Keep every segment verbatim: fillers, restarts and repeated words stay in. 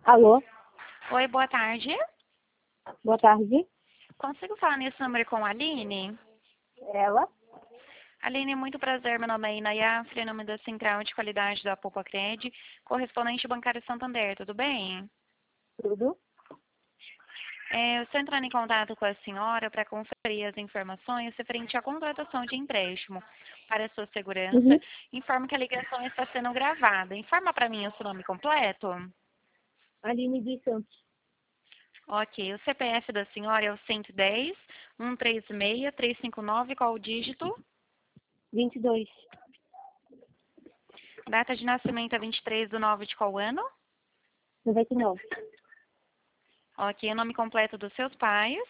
Alô, Oi, boa tarde. boa tarde. Consigo falar nesse número com a Aline? Ela? Aline, muito prazer. Meu nome é Inayafre, em nome da Central de Qualidade da Popacred, correspondente bancário Santander, tudo bem? Tudo? É, eu estou entrando em contato com a senhora para conferir as informações referente à contratação de empréstimo. Para a sua segurança, Uhum. informo que a ligação está sendo gravada. Informa para mim o seu nome completo. Aline dos Santos. Ok, o C P F da senhora é o cento e dez, cento e trinta e seis, trezentos e cinquenta e nove, qual o dígito? vinte e dois. Data de nascimento é vinte e três de nove de qual ano? noventa e nove. Ok, o nome completo dos seus pais.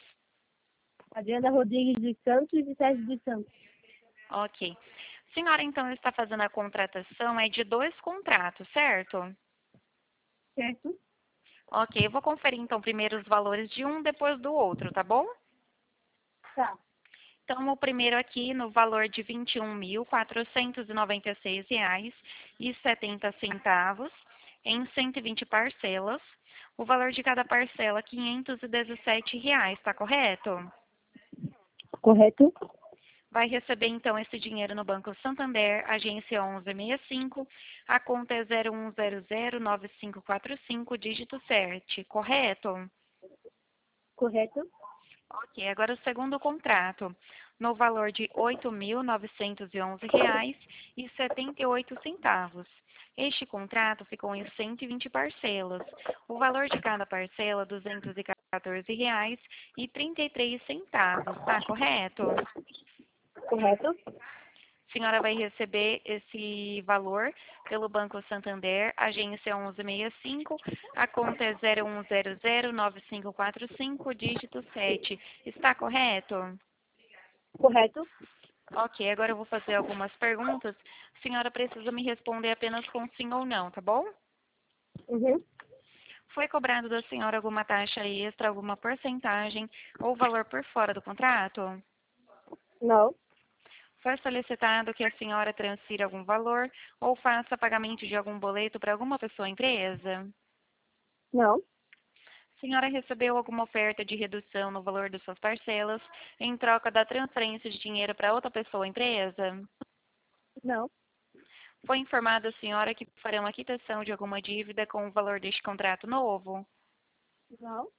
Adriana Rodrigues dos Santos e Sérgio dos Santos. Ok. Senhora, então, está fazendo a contratação, é de dois contratos, certo? Certo? Ok, eu vou conferir, então, primeiro os valores de um, depois do outro, tá bom? Tá. Então, o primeiro aqui, no valor de vinte e um mil, quatrocentos e noventa e seis reais e setenta centavos, em cento e vinte parcelas. O valor de cada parcela, quinhentos e dezessete reais, tá correto? Correto? Vai receber, então, esse dinheiro no Banco Santander, agência onze sessenta e cinco, a conta é zero um zero zero nove cinco quatro cinco, dígito sete, correto? Correto? Ok, agora o segundo contrato, no valor de oito mil novecentos e onze reais e setenta e oito centavos. Este contrato ficou em cento e vinte parcelas. O valor de cada parcela, duzentos e quatorze reais e trinta e três centavos, tá correto? Correto? A senhora vai receber esse valor pelo Banco Santander, agência onze sessenta e cinco, a conta é zero um zero zero nove cinco quatro cinco, dígito sete. Está correto? Correto? Ok, agora eu vou fazer algumas perguntas. A senhora precisa me responder apenas com sim ou não, tá bom? Uhum. Foi cobrado da senhora alguma taxa extra, alguma porcentagem ou valor por fora do contrato? Não. Foi solicitado que a senhora transfira algum valor ou faça pagamento de algum boleto para alguma pessoa ou empresa? Não. A senhora recebeu alguma oferta de redução no valor das suas parcelas em troca da transferência de dinheiro para outra pessoa ou empresa? Não. Foi informada a senhora que farão a quitação de alguma dívida com o valor deste contrato novo? Não.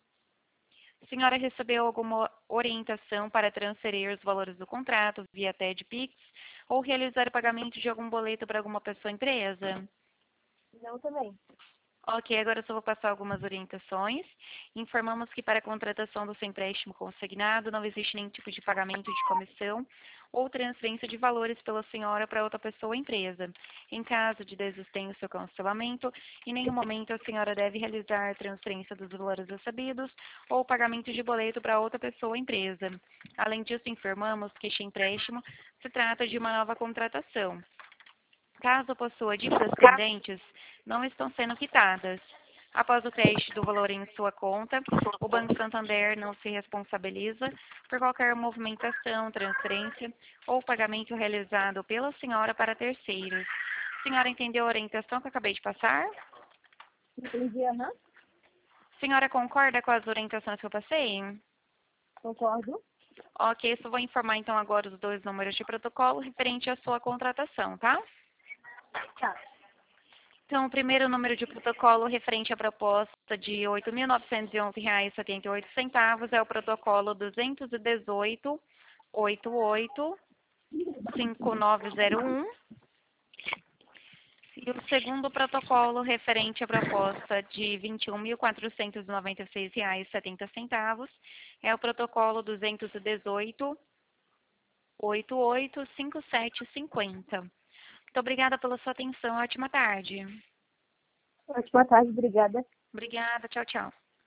A senhora recebeu alguma orientação para transferir os valores do contrato via T E D Pix ou realizar o pagamento de algum boleto para alguma pessoa ou empresa? Não também. Ok, agora eu só vou passar algumas orientações. Informamos que para a contratação do seu empréstimo consignado não existe nenhum tipo de pagamento de comissão ou transferência de valores pela senhora para outra pessoa ou empresa. Em caso de desistência ou cancelamento, em nenhum momento a senhora deve realizar a transferência dos valores recebidos ou pagamento de boleto para outra pessoa ou empresa. Além disso, informamos que este empréstimo se trata de uma nova contratação. Caso possua dívidas pendentes, não estão sendo quitadas. Após o crédito do valor em sua conta, o Banco Santander não se responsabiliza por qualquer movimentação, transferência ou pagamento realizado pela senhora para terceiros. A senhora entendeu a orientação que eu acabei de passar? Entendi, aham. A senhora concorda com as orientações que eu passei? Concordo. Ok, só vou informar então agora os dois números de protocolo referente à sua contratação, tá? Tá. Então, o primeiro número de protocolo referente à proposta de oito mil novecentos e onze reais e setenta e oito centavos é o protocolo duzentos e dezoito, oitenta e oito, cinquenta e nove zero um. E o segundo protocolo referente à proposta de vinte e um mil quatrocentos e noventa e seis reais e setenta centavos é o protocolo duzentos e dezoito, oitenta e oito, cinquenta e sete cinquenta. Muito obrigada pela sua atenção. Ótima tarde. Ótima tarde, obrigada. Obrigada. Tchau, tchau.